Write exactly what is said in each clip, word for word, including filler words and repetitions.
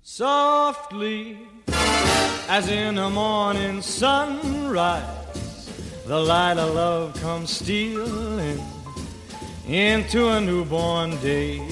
Softly, as in a morning sunrise, the light of love comes stealing into a newborn day.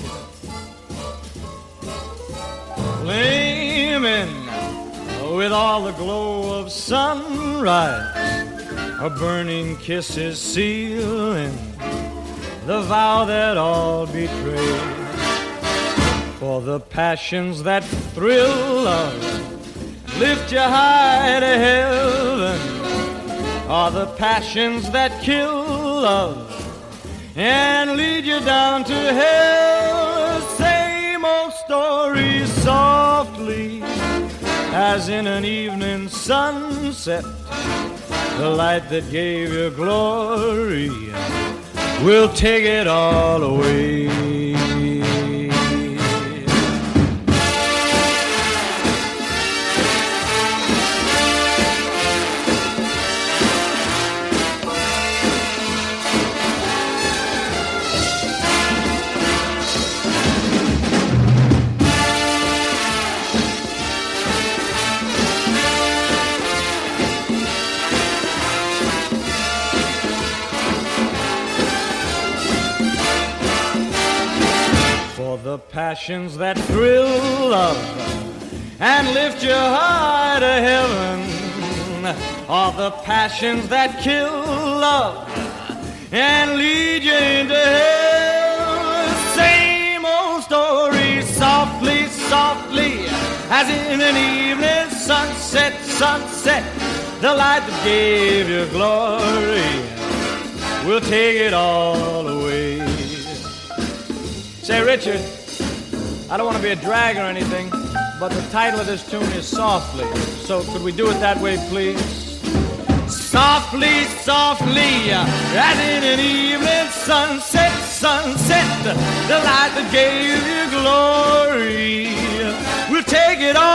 Flaming with all the glow of sunrise, a burning kiss is sealing the vow that all betray. For the passions that thrill love, lift you high to heaven, are the passions that kill love and lead you down to hell. Same old story, softly, as in an evening sunset, the light that gave you glory will take it all away. The passions that thrill love and lift you high to heaven are the passions that kill love and lead you into hell. Same old story, softly, softly, as in an evening sunset, sunset, the light that gave you glory will take it all away. Say, Richard, I don't want to be a drag or anything, but the title of this tune is Softly. So could we do it that way, please? Softly, softly, as in an evening sunset, sunset, the light that gave you glory will take it all